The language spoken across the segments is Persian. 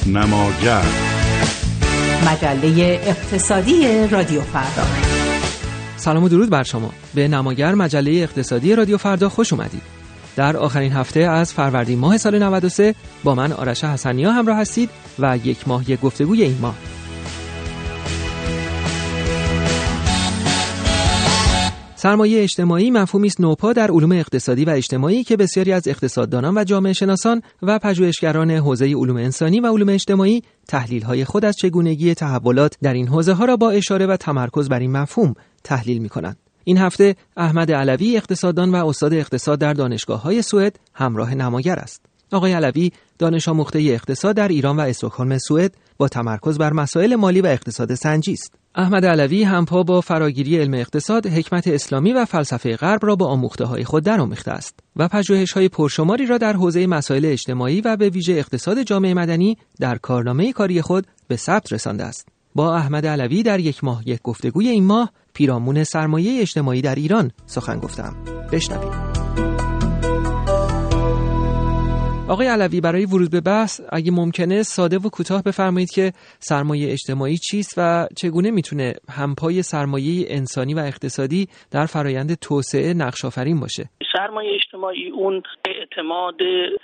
نماگر، مجله اقتصادی رادیو فردا. سلام و درود بر شما. به نماگر، مجله اقتصادی رادیو فردا خوش اومدید. در آخرین هفته از فروردین ماه سال 93 با من آرش حسنیا همراه هستید و یک ماهی گفتگوی این ماه. سرمایه اجتماعی مفهومی است نوپا در علوم اقتصادی و اجتماعی که بسیاری از اقتصاددانان و جامعه شناسان و پژوهشگران حوزه علوم انسانی و علوم اجتماعی تحلیل‌های خود از چگونگی تحولات در این حوزه‌ها را با اشاره و تمرکز بر این مفهوم تحلیل می‌کنند. این هفته احمد علوی، اقتصاددان و استاد اقتصاد در دانشگاه‌های سوئد، همراه نماگر است. آقای علوی دانش آموخته اقتصاد در ایران و استکهلم سوئد با تمرکز بر مسائل مالی و اقتصاد سنجی است. احمد علوی همپا با فراگیری علم اقتصاد، حکمت اسلامی و فلسفه غرب را با آموخته‌های خود درآمیخته است و پژوهش‌های پرشماری را در حوزه مسائل اجتماعی و به ویژه اقتصاد جامعه مدنی در کارنامه کاری خود به ثبت رسانده است. با احمد علوی در یک ماه یک گفتگوی این ماه پیرامون سرمایه اجتماعی در ایران سخن گفتم. بشنوید. آقای علوی، برای ورود به بحث اگه ممکنه ساده و کوتاه بفرمایید که سرمایه اجتماعی چیست و چگونه میتونه همپای سرمایه انسانی و اقتصادی در فرایند توسعه نقش آفرین باشه؟ سرمایه اجتماعی اون اعتماد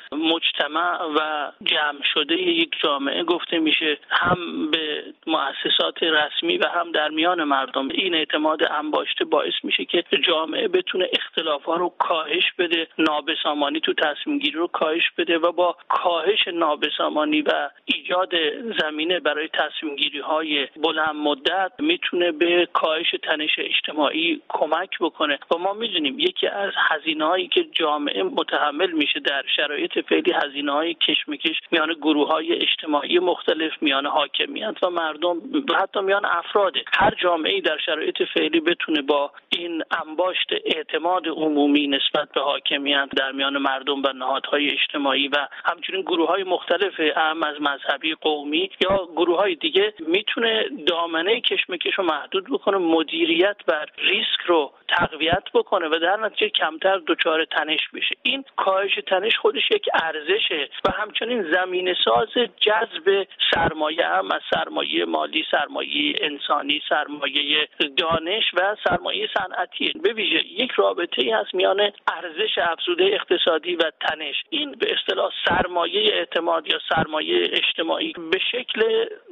مجتمع و جمع شده یک جامعه گفته میشه، هم به مؤسسات رسمی و هم در میان مردم. این اعتماد انباشته باعث میشه که جامعه بتونه اختلافات رو کاهش بده، نابسامانی تو تصمیم گیری رو کاهش بده و با کاهش نابسامانی و ایجاد زمینه برای تصمیم گیری های بلند مدت میتونه به کاهش تنش اجتماعی کمک بکنه. و ما میدونیم یکی از هزینه‌هایی که جامعه متحمل میشه در شرایط فعلی هزینه‌های کشمکش میان گروه‌های اجتماعی مختلف، میان حاکمیت و مردم و حتی میان افراد. هر جامعه‌ای در شرایط فعلی بتونه با این انباشت اعتماد عمومی نسبت به حاکمیت در میان مردم و نهادهای اجتماعی و همچنین گروه‌های مختلف اهم از مذهبی، قومی یا گروه‌های دیگه میتونه دامنه کشمکش رو محدود بکنه، مدیریت بر ریسک رو تقویت بکنه و در نتیجه کمتر دچار تنش بشه. این کاهش تنش خودش یک ارزشه و همچنین زمینه ساز جذب سرمایه، هم از سرمایه مالی، سرمایه انسانی، سرمایه دانش و سرمایه صنعتی. به ویژه یک رابطه‌ای هست میان ارزش افزوده اقتصادی و تنش. این به اصطلاح سرمایه اعتماد یا سرمایه اجتماعی به شکل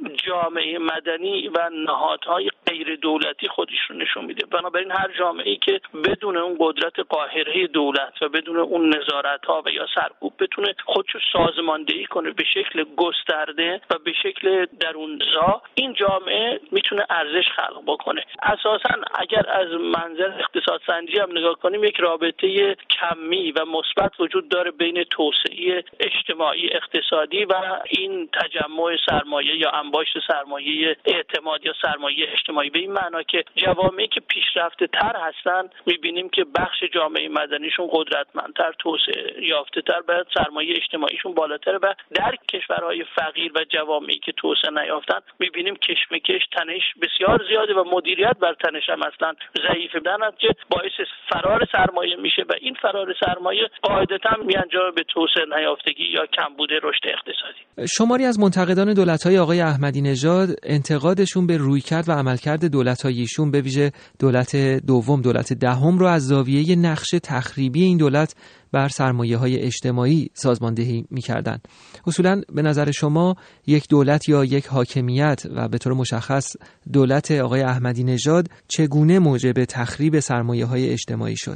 جامعه مدنی و نهادهای غیر دولتی خودش رو نشون میده. بنابراین هر جامعه‌ای که بدون اون قدرت قاهره دولت و بدون اون نظارت‌ها و یا سرکوب بتونه خودشو سازماندهی کنه به شکل گسترده و به شکل درونزا، این جامعه میتونه ارزش خلق بکنه. اساساً اگر از منظر اقتصاد سنجی هم نگاه کنیم، یک رابطه کمی و مثبت وجود داره بین توسعه اجتماعی اقتصادی و این تجمع سرمایه یا انباشت سرمایه اعتماد یا سرمایه اجتماعی. به این معنا که جوامعی که پیشرفته تر هستن میبینیم که بخش جامعه مدنیشون قدرتمندتر، توسعه یافته تر، باید سرمایه اجتماعیشون بالاتره و در کشورهای فقیر و جوامعی که توسعه نیافتن میبینیم کشمکش، تنش بسیار زیاده و مدیریت بر تنش هم اصلا ضعیفه. در نتیجه باعث فرار سرمایه میشه و این فرار سرمایه قاعدتاً میانجامه به توسعه نیافتگی یا کمبود رشد اقتصادی. شماری از منتقدان دولت‌های آقای احمدی نژاد انتقادشون به رویکرد و عملکرد دولت‌های ایشون، به ویژه دولت دوم، دولت دهم، رو از زاویه نقش تخریبی این دولت بر سرمایه‌های اجتماعی سازماندهی می‌کردند. اصولاً به نظر شما یک دولت یا یک حاکمیت و به طور مشخص دولت آقای احمدی نژاد چگونه موجب تخریب سرمایه‌های اجتماعی شد؟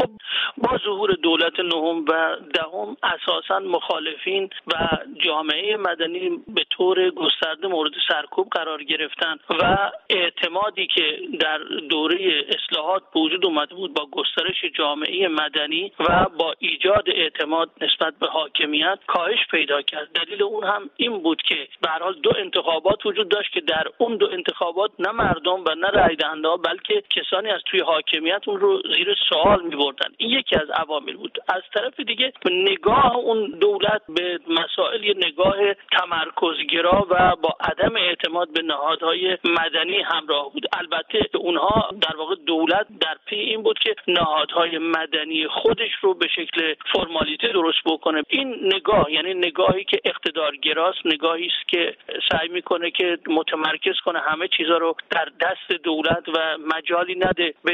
با ظهور دولت نهم و دهم اساساً مخالفین و جامعه مدنی به طور گسترده مورد سرکوب قرار گرفتن و اعتمادی که در دوره اصلاحات وجود اومده بود با گسترش جامعه مدنی و با ایجاد اعتماد نسبت به حاکمیت کاهش پیدا کرد. دلیل اون هم این بود که به هر حال دو انتخابات وجود داشت که در اون دو انتخابات نه مردم و نه رای دهنده‌ها بلکه کسانی از توی حاکمیت اون رو زیر سوال می‌بردن. این یکی از عوامل بود. از طرف دیگه نگاه اون دولت به مسائل یه نگاه تمرکزگرا و با عدم اعتماد به نهادهای مدنی همراه بود. البته اونها در واقع دولت در پی این بود که نهادهای مدنی خودش رو به شکل فرمالیته درست بکنه. این نگاه یعنی نگاهی که اقتدارگراست، نگاهی است که سعی میکنه که متمرکز کنه همه چیزا رو در دست دولت و مجالی نده به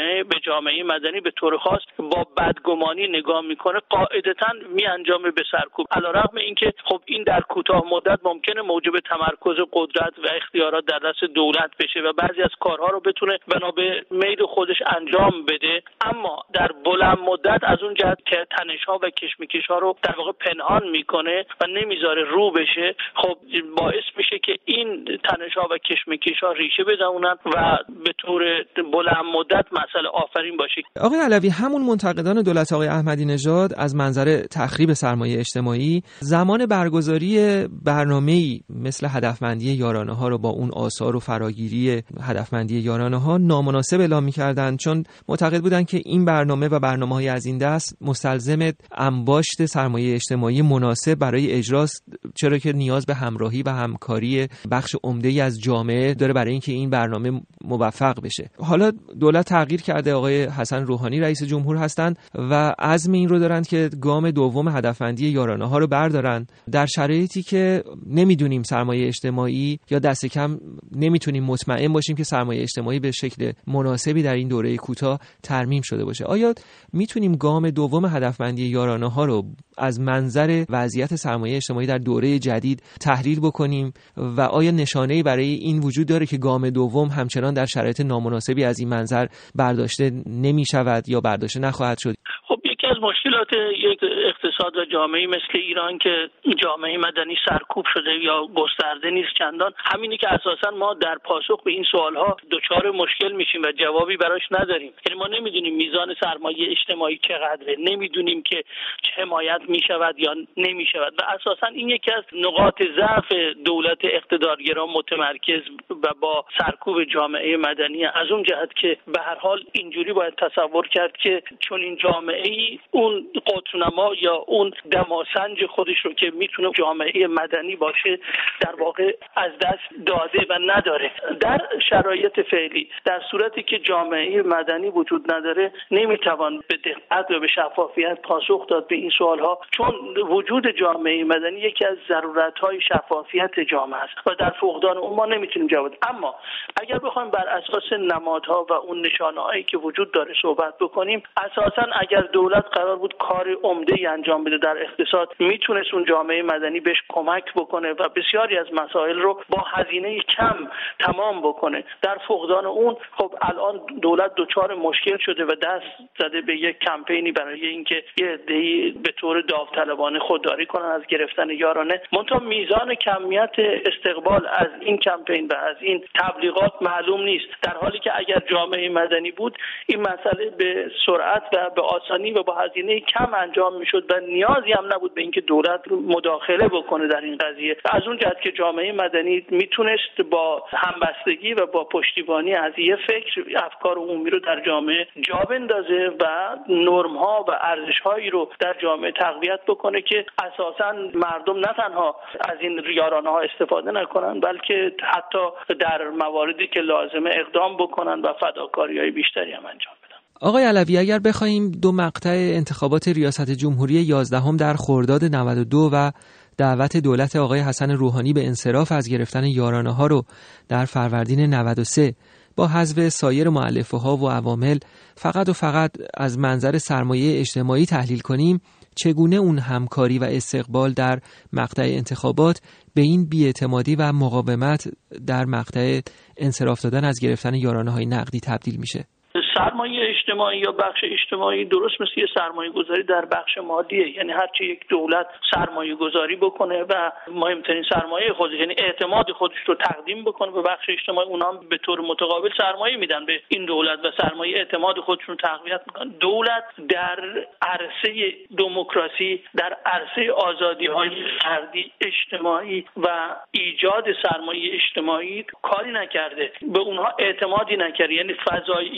جامعه مدنی به طور خاص با بدگمانی نگاه میکنه، قاعدتاً میانجامه به سرکوب. علیرغم اینکه خب این در کوتاه مدت ممکنه موجب تمرکز قدرت و اختیارات در دست دولت بشه و بعضی از کارها رو بتونه بنا به میل خودش انجام بده، اما در بلند مدت از اون جهت که تنش‌ها و کشمکش‌ها رو در واقع پنهان میکنه و نمیذاره رو بشه، خب باعث میشه که این تنش‌ها و کشمکش‌ها ریشه بدونن و به طور بلند مدت مسئله آفرین باشه. آقای علوی، همون منتقدان دولت آقای احمدی نژاد از منظر تخریب سرمایه اجتماعی زمان برگزاری برنامه‌ای مثل هدفمندی یارانه‌ها رو با اون آثار و فراگیری هدفمندی یارانه‌ها نامناسب اعلام می‌کردند، چون معتقد بودند که این برنامه و برنامه‌های از این دست مستلزم انباشت سرمایه اجتماعی مناسب برای اجراست، چرا که نیاز به همراهی و همکاری بخش عمده‌ای از جامعه داره برای اینکه این برنامه موفق بشه. حالا دولت تغییر کرده، آقای حسن روحانی رئیس جمهور هستند و عزم این رو دارند که گام دوم هدفمندی یارانه‌ها رو بردارن، در شرایطی که نمیدونیم سرمایه اجتماعی یا دست کم نمیتونیم مطمئن باشیم که سرمایه اجتماعی به شکل مناسبی در این دوره کوتاه ترمیم شده باشه. آیا میتونیم گام دوم هدفمندی یارانه‌ها رو از منظر وضعیت سرمایه اجتماعی در دوره جدید تحلیل بکنیم و آیا نشانه‌ای برای این وجود داره که گام دوم همچنان در شرایط نامناسبی از این منظر برداشته نمی‌شود یا برداشته نخواهد شد؟ خب یکی از مشکلات یک اقتصاد و جامعه مثل ایران که جامعه مدنی سرکوب شده یا گسترده نیست چندان، همینی که اساساً ما در پاسخ به این سوالها دچار مشکل میشیم و جوابی براش نداریم. یعنی ما نمیدونیم میزان سرمایه اجتماعی چقدره، نمیدونیم که چه حمایت میشود یا نمیشود و اساساً این یکی از نقاط ضعف دولت اقتدارگرا متمرکز و با سرکوب جامعه مدنی. از اون جهت که به هر حال اینجوری باید تصور کرد که چون این جامعه‌ای اون قطب‌نما یا اون دماسنج خودش رو که میتونه جامعه مدنی باشه در واقع از دست داده و نداره. در شرایط فعلی در صورتی که جامعه مدنی وجود نداره نمیتوان به دقت و به شفافیت پاسخ داد به این سوالها، چون وجود جامعه مدنی یکی از ضرورت‌های شفافیت جامعه است و در فقدان اون ما نمیتونیم جواب. اما اگر بخوایم بر اساس نمادها و اون نشانه‌هایی که وجود داره صحبت بکنیم، اساساً اگر دولت قرار بود کار عمده‌ای انجام بده در اقتصاد، میتونست اون جامعه مدنی بهش کمک بکنه و بسیاری از مسائل رو با هزینه کم تمام بکنه. در فقدان اون خب الان دولت دچار مشکل شده و دست زده به یک کمپینی برای اینکه یه عده‌ای به طور داوطلبانه خودداری کنن از گرفتن یارانه. منتها میزان کمیت استقبال از این کمپین و از این تبلیغات معلوم نیست، در حالی که اگر جامعه مدنی بود این مسئله به سرعت و به آسانی و با هزینه کم انجام میشد و نیازی هم نبود به اینکه دولت مداخله بکنه در این قضیه. از اون جهت که جامعه مدنی میتونست با همبستگی و با پشتیبانی از یه فکر افکار عمومی رو در جامعه جا بندازه و نرم‌ها و ارزش‌هایی رو در جامعه تقویت بکنه که اساساً مردم نه تنها از این یارانه‌ها استفاده نکنن، بلکه حتی در مواردی که لازمه اقدام بکنن و فداکاری‌های بیشتری هم انجام بدن. آقای علوی، اگر بخوایم دو مقطع انتخابات ریاست جمهوری 11 در خرداد 92 و دعوت دولت آقای حسن روحانی به انصراف از گرفتن یارانه‌ها رو در فروردین 93 با حذف سایر مؤلفه‌ها و عوامل فقط از منظر سرمایه اجتماعی تحلیل کنیم، چگونه اون همکاری و استقبال در مقطع انتخابات به این بی‌اعتمادی و مقاومت در مقطع انصراف دادن از گرفتن یارانه‌های نقدی تبدیل میشه؟ سرمایه اجتماعی یا بخش اجتماعی درست مثل یه سرمایه گذاری در بخش مادیه. یعنی هرچی یک دولت سرمایه گذاری بکنه و مهمترین سرمایه خودش یعنی اعتماد خودش رو تقدیم بکنه به بخش اجتماعی، اونها به طور متقابل سرمایه میدن به این دولت و سرمایه اعتماد خودشون تقویت میکنن. دولت در عرصه دموکراسی، در عرصه آزادی‌های فردی اجتماعی و ایجاد سرمایه اجتماعی کاری نکرده، به اونها اعتمادی نکرده. یعنی فضای ایران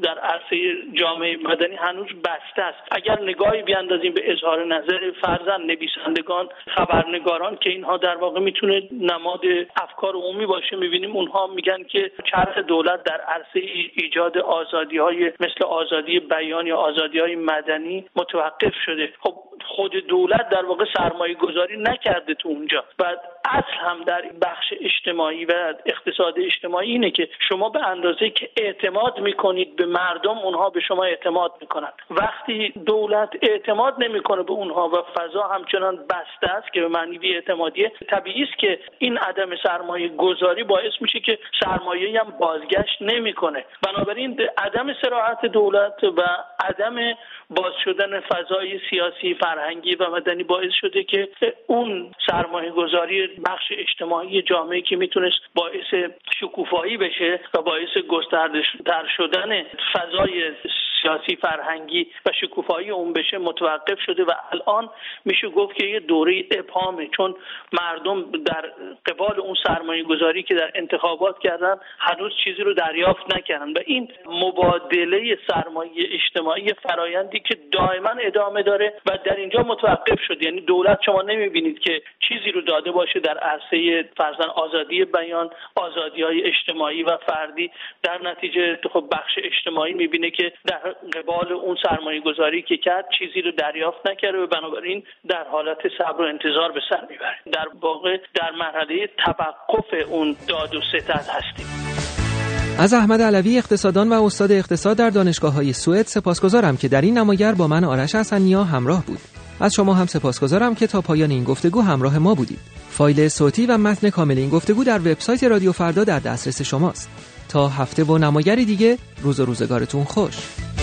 در عرصه جامعه مدنی هنوز بسته است. اگر نگاهی بیاندازیم به اظهار نظر فرزند نویسندگان، خبرنگاران که اینها در واقع میتونه نماد افکار عمومی باشه، میبینیم اونها میگن که چرخ دولت در عرصه ایجاد آزادی‌های مثل آزادی بیان یا آزادی‌های مدنی متوقف شده. خب خود دولت در واقع سرمایه گذاری نکرده تو اونجا و اصل هم در بخش اجتماعی و اقتصاد اجتماعی اینه که شما به اندازه که اعتماد میکنید به مردم، اونها به شما اعتماد میکنن. وقتی دولت اعتماد نمیکنه به اونها و فضا همچنان بسته است که به معنی بی‌اعتمادیه، طبیعی است که این عدم سرمایه گذاری باعث میشه که سرمایه‌ای هم بازگشت نمیکنه. بنابراین عدم صراحت دولت و عدم باز شدن فضای سیاسی، فرهنگی و مدنی باعث شده که اون سرمایه گذاری بخش اجتماعی جامعه که میتونست باعث شکوفایی بشه و باعث گسترده شدن فضای سیاسی، فرهنگی و شکوفایی اون بشه متوقف شده و الان میشه گفت که یه دوره ابهامه، چون مردم در قبال اون سرمایه گذاری که در انتخابات کردن هنوز چیزی رو دریافت نکردن و این مبادله سرمایه اجتماعی فرایندی که دائما ادامه داره و در اینجا متوقف شد. یعنی دولت شما نمیبینید که چیزی رو داده باشه در عرصه فرضاً آزادی بیان، آزادی‌های اجتماعی و فردی. در نتیجه خب بخش اجتماعی میبینه که در قبال اون سرمایه گذاری که کرد چیزی رو دریافت نکرده و بنابراین در حالت صبر و انتظار به سر میبره. در واقع در مرحله توقف اون داد و ستد هستیم. از احمد علوی، اقتصاددان و استاد اقتصاد در دانشگاه‌های سوئد سپاسگزارم که در این نماگر با من آرش حسنی‌ها همراه بود. از شما هم سپاسگزارم که تا پایان این گفتگو همراه ما بودید. فایل صوتی و متن کامل این گفتگو در وبسایت رادیو فردا در دسترس شماست. تا هفته و نماگری دیگه، روز و روزگارتون خوش.